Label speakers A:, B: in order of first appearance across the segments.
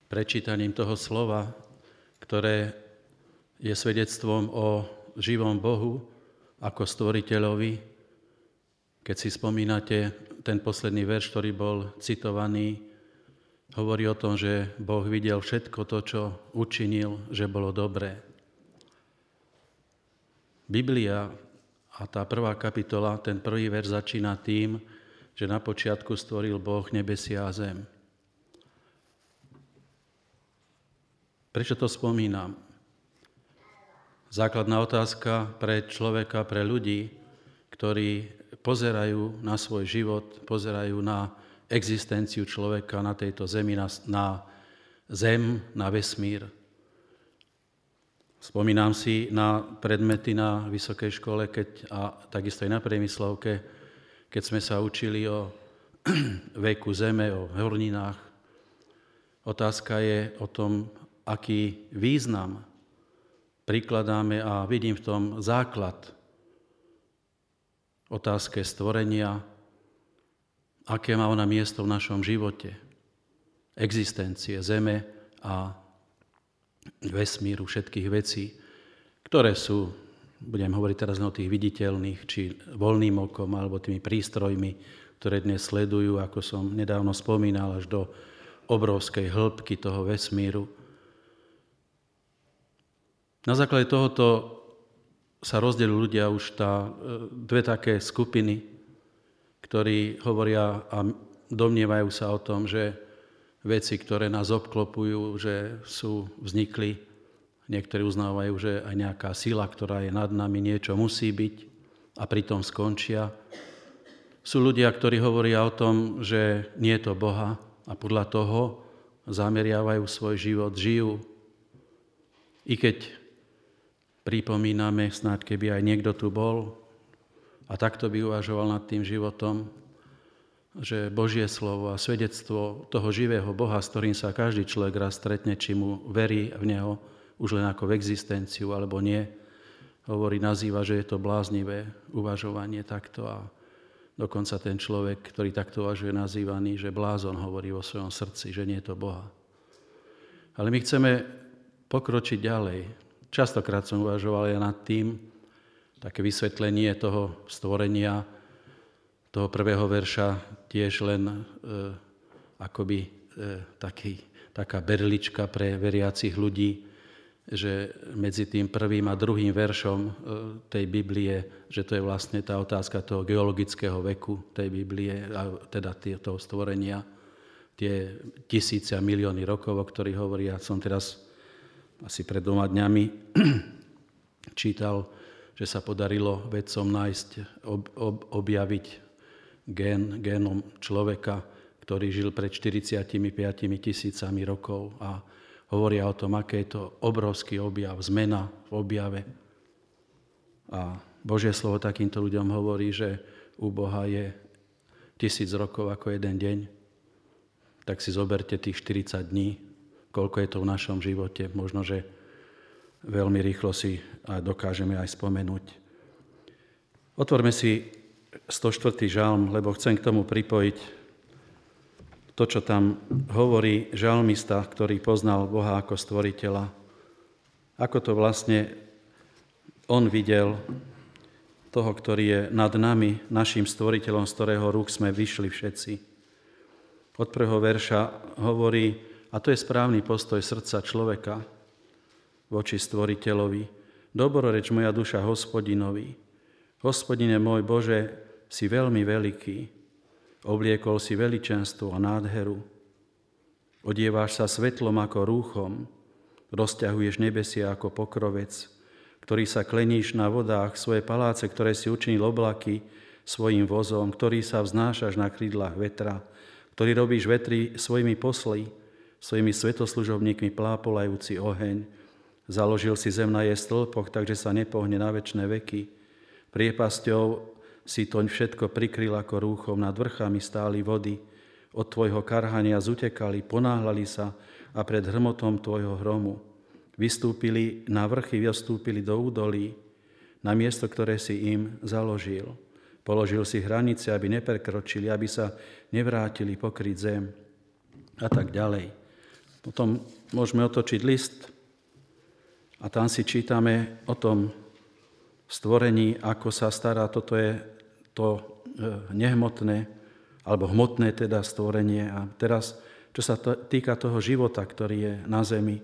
A: prečítaním toho slova, ktoré je svedectvom o živom Bohu ako stvoriteľovi. Keď si spomínate ten posledný verš, ktorý bol citovaný, hovorí o tom, že Boh videl všetko to, čo učinil, že bolo dobré. Biblia a tá prvá kapitola, ten prvý verš začína tým, že na počiatku stvoril Boh nebesia a zem. Prečo to spomínam? Základná otázka pre človeka, pre ľudí, ktorí pozerajú na svoj život, pozerajú na existenciu človeka na tejto zemi, na zem, na vesmír. Spomínam si na predmety na vysokej škole, a takisto aj na priemyslovke, keď sme sa učili o veku zeme, o horninách. Otázka je o tom, aký význam prikladáme a vidím v tom základ otázke stvorenia, aké má ona miesto v našom živote, existencie zeme a vesmíru, všetkých vecí, ktoré sú, budem hovoriť teraz o tých viditeľných, či voľným okom, alebo tými prístrojmi, ktoré dnes sledujú, ako som nedávno spomínal, až do obrovskej hĺbky toho vesmíru. Na základe tohoto sa rozdelujú ľudia už dve také skupiny, ktorí hovoria a domnievajú sa o tom, že veci, ktoré nás obklopujú, že vznikli, niektorí uznávajú, že aj nejaká sila, ktorá je nad nami, niečo musí byť a pritom skončia. Sú ľudia, ktorí hovoria o tom, že nie je to Boha a podľa toho zameriavajú svoj život, žijú. I keď pripomíname, snáď keby aj niekto tu bol a takto by uvažoval nad tým životom, že Božie slovo a svedectvo toho živého Boha, s ktorým sa každý človek raz stretne, či mu verí v Neho, už len ako v existenciu, alebo nie, nazýva, že je to bláznivé uvažovanie takto a dokonca ten človek, ktorý takto uvažuje, nazývaný, že blázon hovorí vo svojom srdci, že nie je to Boha. Ale my chceme pokročiť ďalej. Častokrát som uvažoval aj nad tým, také vysvetlenie toho stvorenia, toho prvého verša, tiež len taká berlička pre veriacich ľudí, že medzi tým prvým a druhým veršom tej Biblie, že to je vlastne tá otázka toho geologického veku tej Biblie, teda toho stvorenia, tie tisíce a milióny rokov, o ktorých hovorí. Ja som teraz asi pred 2 dňami čítal, že sa podarilo vedcom objaviť génom človeka, ktorý žil pred 45 tisícami rokov a hovoria o tom, aké je to obrovský objav, zmena v objave. A Božie slovo takýmto ľuďom hovorí, že u Boha je 1000 rokov ako jeden deň. Tak si zoberte tých 40 dní, koľko je to v našom živote. Možno, že veľmi rýchlo si dokážeme aj spomenúť. Otvorme si 104. žalm, lebo chcem k tomu pripojiť to, čo tam hovorí žalmista, ktorý poznal Boha ako stvoriteľa. Ako to vlastne on videl toho, ktorý je nad nami, našim stvoriteľom, z ktorého rúk sme vyšli všetci. Od prvého verša hovorí, a to je správny postoj srdca človeka voči stvoriteľovi. Dobroreč moja duša Hospodinovi. Hospodine môj Bože, si veľmi veľký. Obliekol si veličenstvo a nádheru. Odieváš sa svetlom ako rúchom. Rozťahuješ nebesia ako pokrovec, ktorý sa kleníš na vodách, svoje paláce, ktoré si učinil oblaky svojim vozom, ktorý sa vznášaš na krídlach vetra, ktorý robíš vetry svojimi posly, svojimi svetoslužobníkmi plápolajúci oheň. Založil si zem na jej stĺpoch, takže sa nepohne na večné veky. Priepasťou si toň všetko prikryl ako rúchom, nad vrchami stáli vody. Od tvojho karhania zutekali, ponáhľali sa a pred hrmotom tvojho hromu. Vystúpili na vrchy, vystúpili do údolí, na miesto, ktoré si im založil. Položil si hranice, aby neprekročili, aby sa nevrátili pokryť zem a tak ďalej. Potom môžeme otočiť list a tam si čítame o tom stvorení, ako sa stará. Toto je to nehmotné, alebo hmotné teda stvorenie. A teraz, čo sa týka toho života, ktorý je na zemi.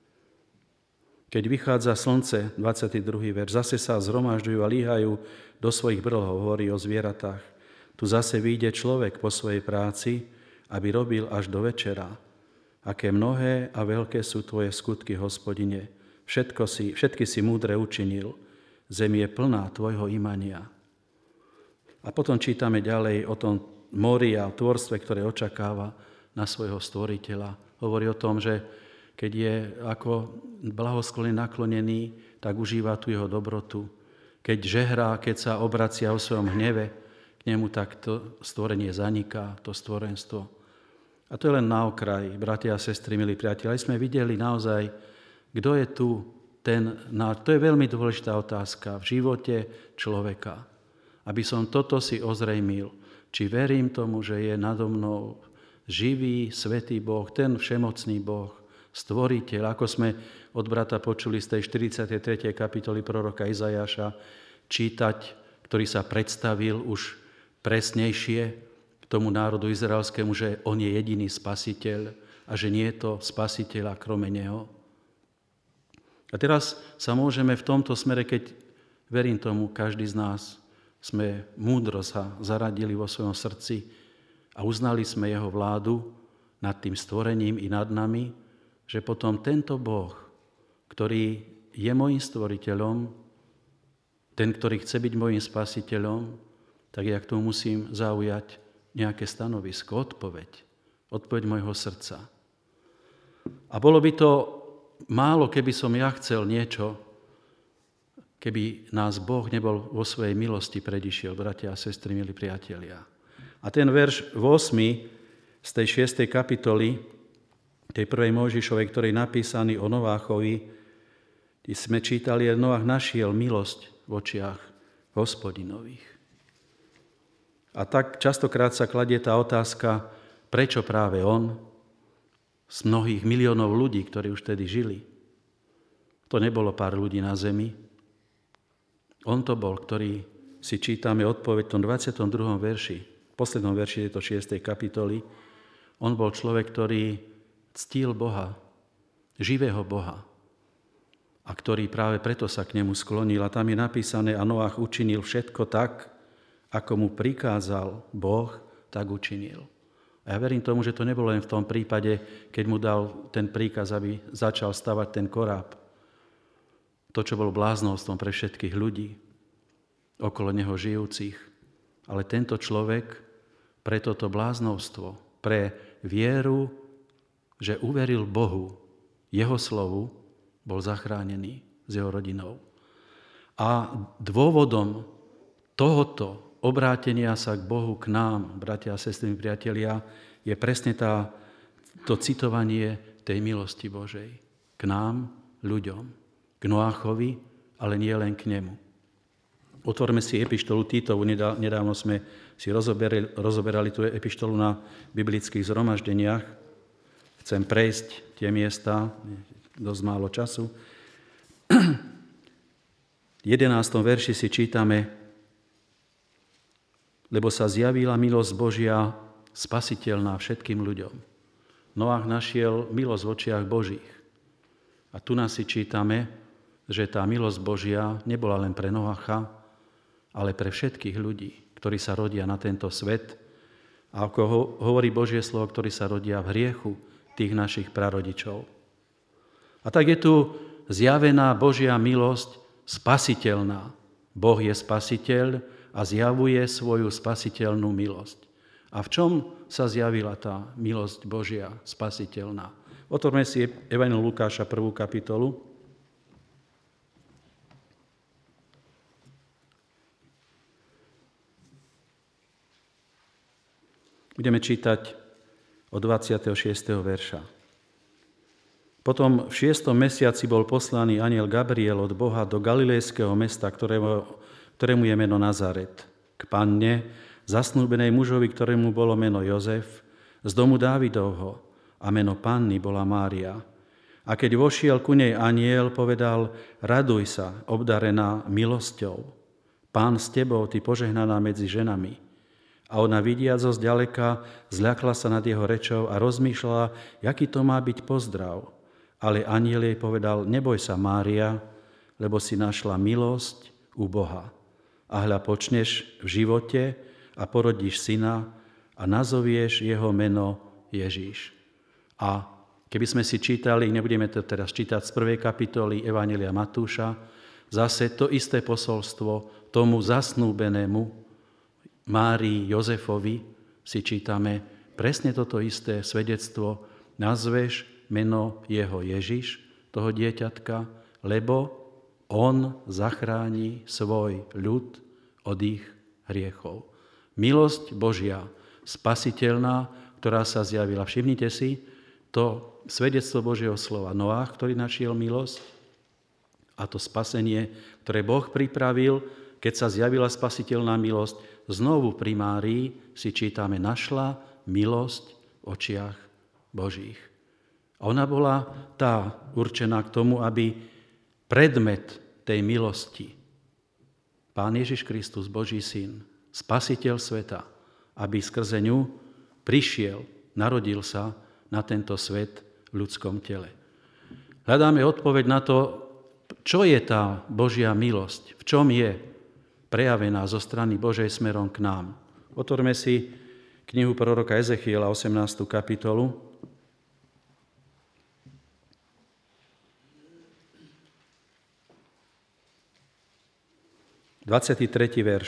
A: Keď vychádza slnce, 22. verš, zase sa zhromažďujú a líhajú do svojich brlhov, hovorí o zvieratách. Tu zase vyjde človek po svojej práci, aby robil až do večera. Aké mnohé a veľké sú tvoje skutky, Hospodine. Všetky si múdre učinil. Zem je plná tvojho imania. A potom čítame ďalej o tom mori a tvorstve, ktoré očakáva na svojho stvoriteľa. Hovorí o tom, že keď je ako blahosklone naklonený, tak užíva tu jeho dobrotu. Keď žehrá, keď sa obracia o svojom hneve k nemu, tak to stvorenie zaniká, to stvorenstvo. A to je len na okraj, bratia a sestry, milí priatelia. Aj sme videli naozaj, kto je tu to je veľmi dôležitá otázka v živote človeka. Aby som toto si ozrejmil, či verím tomu, že je nado mnou živý, svätý Boh, ten všemocný Boh, stvoriteľ, ako sme od brata počuli z tej 43. kapitoly proroka Izajaša čítať, ktorý sa predstavil už presnejšie k tomu národu izraelskému, že on je jediný spasiteľ a že nie je to spasiteľa krome neho. A teraz sa môžeme v tomto smere, keď verím tomu, každý z nás sme múdro sa zaradili vo svojom srdci a uznali sme jeho vládu nad tým stvorením i nad nami, že potom tento Boh, ktorý je môjim stvoriteľom, ten, ktorý chce byť môjim spasiteľom, tak ja k tomu musím zaujať nejaké stanovisko, odpoveď môjho srdca. A bolo by to málo, keby som ja chcel niečo, keby nás Boh nebol vo svojej milosti predišiel, bratia a sestry, milí priatelia. A ten verš 8 z tej 6. kapitoly, tej prvej Mojžišovej, ktorý je napísaný o Noáchovi, kde sme čítali, že Noách našiel milosť v očiach Hospodinových. A tak častokrát sa kladie tá otázka, prečo práve on, z mnohých miliónov ľudí, ktorí už vtedy žili. To nebolo pár ľudí na zemi. On to bol, ktorý si čítame odpoveď v tom 22. verši, v poslednom verši tejto 6. kapitoly. On bol človek, ktorý ctil Boha, živého Boha, a ktorý práve preto sa k nemu sklonil. A tam je napísané, a Noách učinil všetko tak, ako mu prikázal Boh, tak učinil. A ja verím tomu, že to nebolo len v tom prípade, keď mu dal ten príkaz, aby začal stavať ten koráb. To, čo bolo bláznovstvom pre všetkých ľudí, okolo neho žijúcich. Ale tento človek pre toto bláznovstvo, pre vieru, že uveril Bohu, jeho slovu, bol zachránený s jeho rodinou. A dôvodom tohoto obrátenia sa k Bohu, k nám, bratia a sestry, priatelia, je presne to citovanie tej milosti Božej. K nám, ľuďom, k Noáchovi, ale nie len k nemu. Otvorme si epištolu Títovu. Nedávno sme si rozoberali tú epištolu na biblických zhromaždeniach. Chcem prejsť tie miesta, dosť málo času. V 11. verši si čítame, lebo sa zjavila milosť Božia spasiteľná všetkým ľuďom. Noách našiel milosť v očiach Božích. A tu nás si čítame, že tá milosť Božia nebola len pre Noácha, ale pre všetkých ľudí, ktorí sa rodia na tento svet. A ako hovorí Božie slovo, ktorí sa rodia v hriechu tých našich prarodičov. A tak je tu zjavená Božia milosť spasiteľná. Boh je spasiteľ a zjavuje svoju spasiteľnú milosť. A v čom sa zjavila tá milosť Božia spasiteľná? Otvorme si Evangelium Lukáša 1. kapitolu. Budeme čítať od 26. verša. Potom v 6. mesiaci bol poslaný anjel Gabriel od Boha do galilejského mesta, ktorému je meno Nazaret, k panne, zasnúbenej mužovi, ktorému bolo meno Jozef, z domu Dávidovho, a meno panny bola Mária. A keď vošiel ku nej anjel, povedal: Raduj sa, obdarená milosťou. Pán s tebou, ty požehnaná medzi ženami. A ona vidiac zo zďaleka, zľakla sa nad jeho rečou a rozmýšľala, jaký to má byť pozdrav. Ale anjel jej povedal: Neboj sa, Mária, lebo si našla milosť u Boha. A hľa, počneš v živote a porodíš syna a nazovieš jeho meno Ježíš. A keby sme si čítali, nebudeme to teraz čítať z 1. kapitoly Evanjelia Matúša, zase to isté posolstvo tomu zasnúbenému Márii Jozefovi si čítame presne toto isté svedectvo. Nazveš meno jeho Ježiš, toho dieťatka, lebo on zachráni svoj ľud od ich hriechov. Milosť Božia, spasiteľná, ktorá sa zjavila. Všimnite si to svedectvo Božieho slova. Noách, ktorý našiel milosť, a to spasenie, ktoré Boh pripravil, keď sa zjavila spasiteľná milosť, znovu pri Márii si čítame: našla milosť v očiach Božích. A ona bola tá určená k tomu, aby predmet tej milosti, Pán Ježiš Kristus, Boží syn, spasiteľ sveta, aby skrze ňu prišiel, narodil sa na tento svet v ľudskom tele. Hľadáme odpoveď na to, čo je tá Božia milosť, v čom je prejavená zo strany Božej smerom k nám. Otvorme si knihu proroka Ezechiela, 18. kapitolu. 23. verš.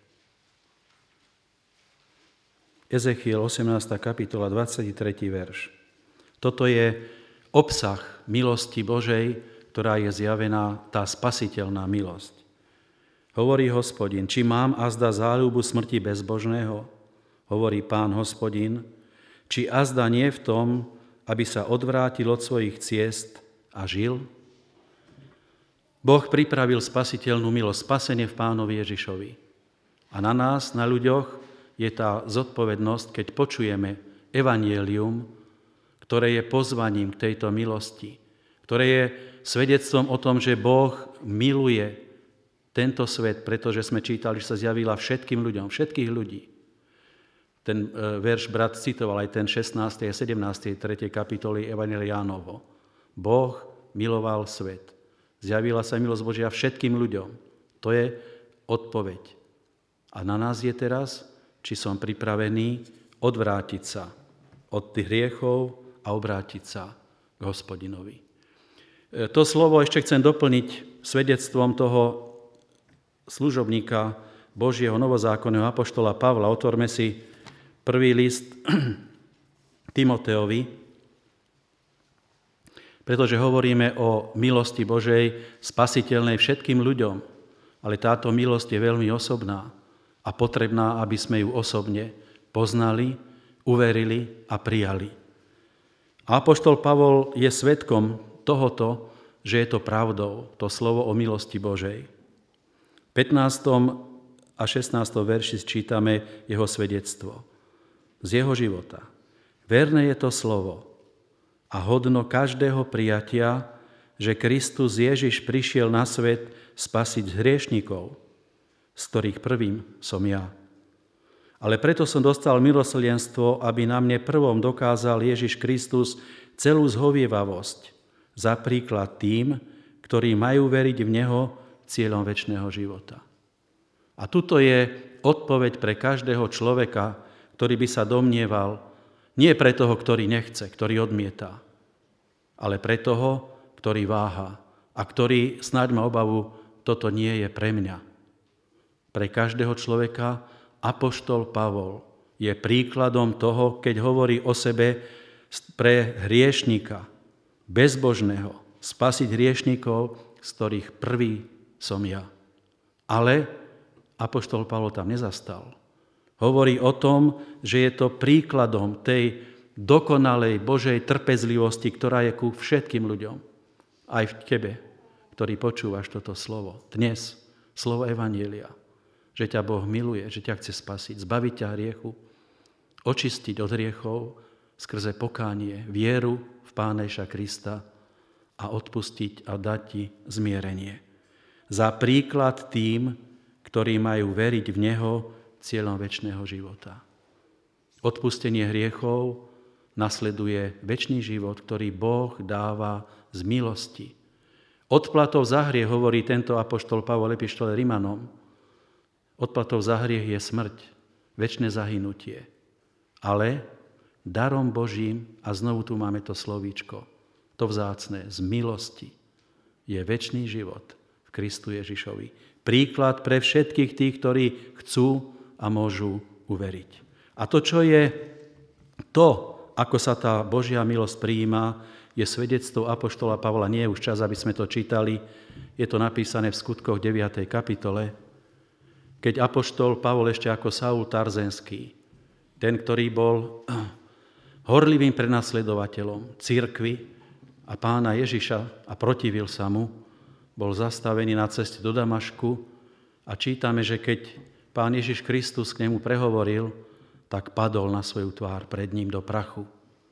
A: Ezechiel, 18. kapitola, 23. verš. Toto je obsah milosti Božej, ktorá je zjavená, tá spasiteľná milosť. Hovorí Hospodin: či mám azda záľubu smrti bezbožného? Hovorí Pán Hospodin: či azda nie v tom, aby sa odvrátil od svojich ciest a žil? Boh pripravil spasiteľnú milosť, spasenie v Pánovi Ježišovi. A na nás, na ľuďoch, je tá zodpovednosť, keď počujeme evanjelium, ktoré je pozvaním k tejto milosti, ktoré je svedectvom o tom, že Boh miluje tento svet, pretože sme čítali, že sa zjavila všetkým ľuďom, všetkých ľudí. Ten verš brat citoval aj ten 16. a 17. 3. kapitoly Evanjelia Jánovo. Boh miloval svet. Zjavila sa milosť Božia všetkým ľuďom. To je odpoveď. A na nás je teraz, či som pripravený odvrátiť sa od tých hriechov a obrátiť sa k Hospodinovi. To slovo ešte chcem doplniť svedectvom toho služobníka Božieho novozákonného apoštola Pavla. Otvorme si prvý list Timoteovi, pretože hovoríme o milosti Božej spasiteľnej všetkým ľuďom, ale táto milosť je veľmi osobná a potrebná, aby sme ju osobne poznali, uverili a prijali. A apoštol Pavol je svedkom tohoto, že je to pravdou, to slovo o milosti Božej. V 15. a 16. verši čítame jeho svedectvo z jeho života. Verné je to slovo a hodno každého prijatia, že Kristus Ježiš prišiel na svet spasiť hriešnikov, z ktorých prvým som ja. Ale preto som dostal milosrdenstvo, aby na mne prvom dokázal Ježiš Kristus celú zhovievavosť za príklad tým, ktorí majú veriť v Neho cieľom večného života. A tuto je odpoveď pre každého človeka, ktorý by sa domnieval, nie pre toho, ktorý nechce, ktorý odmieta, ale pre toho, ktorý váha a ktorý snáď má obavu, toto nie je pre mňa. Pre každého človeka apoštol Pavol je príkladom toho, keď hovorí o sebe pre hriešnika, bezbožného, spasiť hriešnikov, z ktorých prvý som ja. Ale apoštol Pavol tam nezastal. Hovorí o tom, že je to príkladom tej dokonalej Božej trpezlivosti, ktorá je ku všetkým ľuďom. Aj v tebe, ktorý počúvaš toto slovo. Dnes, slovo evanjelia. Že ťa Boh miluje, že ťa chce spasiť, zbaviť ťa hriechu, očistiť od hriechov, skrze pokánie, vieru v Pána Ježiša Krista a odpustiť a dať ti zmierenie. Za príklad tým, ktorí majú veriť v Neho cieľom večného života. Odpustenie hriechov nasleduje večný život, ktorý Boh dáva z milosti. Odplatou za hriech, hovorí tento apoštol Pavol v epištole Rimanom, odplatou za hriech je smrť, večné zahynutie. Ale darom Božím, a znovu tu máme to slovíčko, to vzácne, z milosti, je večný život v Kristu Ježišovi. Príklad pre všetkých tých, ktorí chcú a môžu uveriť. A to, čo je to, ako sa tá Božia milosť prijíma, je svedectvo apoštola Pavla. Nie je už čas, aby sme to čítali. Je to napísané v Skutkoch 9. kapitole, keď apoštol Pavol ešte ako Saul Tarzenský, ten, ktorý bol horlivým prenasledovateľom cirkvi a Pána Ježiša a protivil sa mu, bol zastavený na ceste do Damašku a čítame, že keď Pán Ježiš Kristus k nemu prehovoril, tak padol na svoju tvár pred ním do prachu.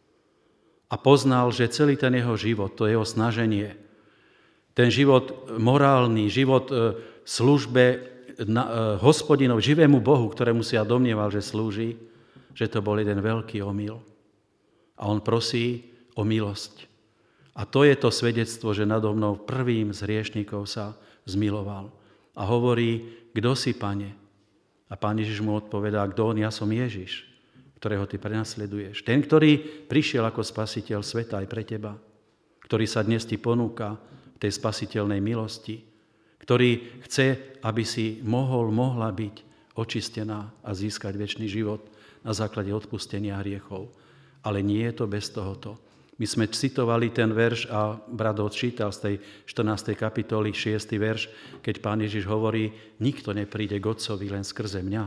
A: A poznal, že celý ten jeho život, to jeho snaženie, ten život morálny, život službe Hospodinov, živému Bohu, ktorému si ja domnieval, že slúži, že to bol jeden veľký omyl. A on prosí o milosť. A to je to svedectvo, že nado mnou prvým z hriešnikov sa zmiloval. A hovorí, kto si, Pane? A Pán Ježiš mu odpovedá, kto on? Ja som Ježiš, ktorého ty prenasleduješ. Ten, ktorý prišiel ako spasiteľ sveta aj pre teba, ktorý sa dnes ti ponúka v tej spasiteľnej milosti, ktorý chce, aby si mohla byť očistená a získať večný život na základe odpustenia hriechov. Ale nie je to bez tohoto. My sme citovali ten verš a brat odčítal z tej 14. kapitoly, 6. verš, keď Pán Ježiš hovorí, nikto nepríde k Otcovi len skrze mňa.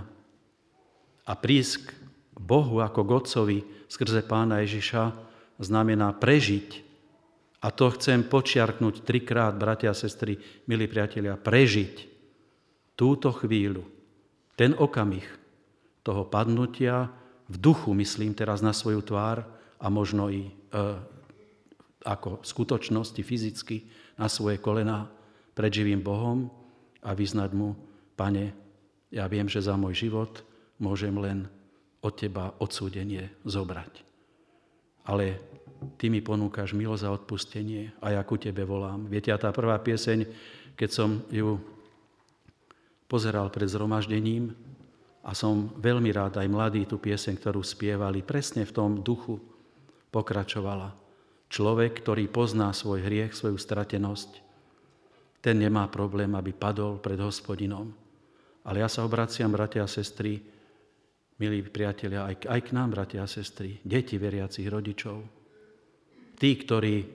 A: A prísť k Bohu ako k Otcovi skrze Pána Ježiša znamená prežiť. A to chcem počiarknúť 3-krát, bratia a sestry, milí priatelia, prežiť túto chvíľu, ten okamih toho padnutia v duchu, myslím teraz na svoju tvár a možno i ako v skutočnosti fyzicky na svoje kolená pred živým Bohom a vyznať mu, Pane, ja viem, že za môj život môžem len od teba odsúdenie zobrať. Ale ty mi ponúkaš milosť a odpustenie a ja ku tebe volám. Viete, a tá prvá pieseň, keď som ju pozeral pred zhromaždením a som veľmi rád, aj mladí tú pieseň, ktorú spievali, presne v tom duchu pokračovala. Človek, ktorý pozná svoj hriech, svoju stratenosť, ten nemá problém, aby padol pred Hospodinom. Ale ja sa obraciam, bratia a sestry, milí priatelia, aj k nám, bratia a sestry, deti veriacich rodičov, tí, ktorí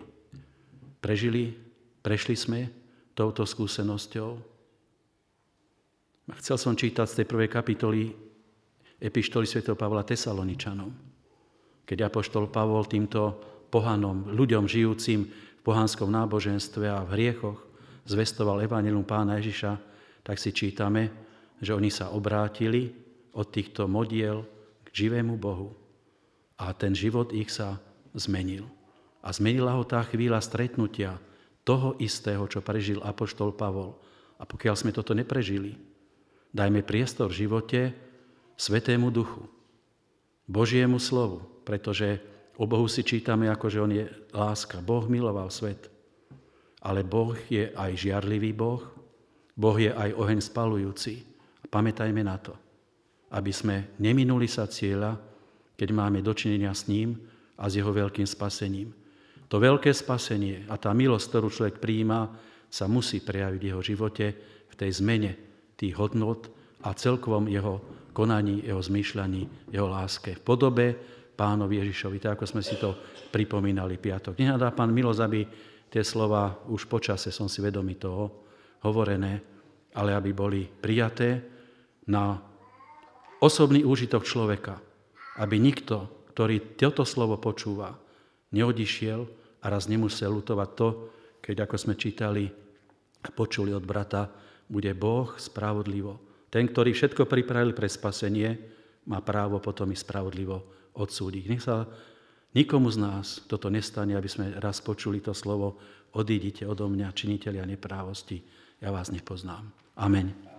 A: prešli sme touto skúsenosťou. Chcel som čítať z tej prvej kapitoly epištoly svätého Pavla Tesaloničanom, keď apoštol Pavol týmto pohanom, ľuďom žijúcim v pohanskom náboženstve a v hriechoch zvestoval evanjelium Pána Ježiša, tak si čítame, že oni sa obrátili od týchto modiel k živému Bohu. A ten život ich sa zmenil. A zmenila ho tá chvíľa stretnutia toho istého, čo prežil apoštol Pavol. A pokiaľ sme toto neprežili, dajme priestor v živote Svätému Duchu, Božiemu slovu, pretože o Bohu si čítame, ako že on je láska. Boh miloval svet. Ale Boh je aj žiarlivý Boh. Boh je aj oheň spalujúci. A pamätajme na to, aby sme neminuli sa cieľa, keď máme dočinenia s ním a s jeho veľkým spasením. To veľké spasenie a tá milosť, ktorú človek prijíma, sa musí prejaviť v jeho živote, v tej zmene tých hodnot a celkovom jeho konaní, jeho zmýšľaní, jeho láske. V podobe Pánovi Ježišovi, tak ako sme si to pripomínali piatok. Nech dá Pán milosť, aby tie slova už počase, som si vedomý toho, hovorené, ale aby boli prijaté na osobný úžitok človeka. Aby nikto, ktorý toto slovo počúva, neodišiel a raz nemusel lutovať to, keď, ako sme čítali a počuli od brata, bude Boh spravodlivo. Ten, ktorý všetko pripravil pre spasenie, má právo potom i spravodlivo odsúdiť. Nech sa Nikomu z nás toto nestane, aby sme raz počuli to slovo: odídite odo mňa, činitelia neprávosti, ja vás nepoznám. Amen.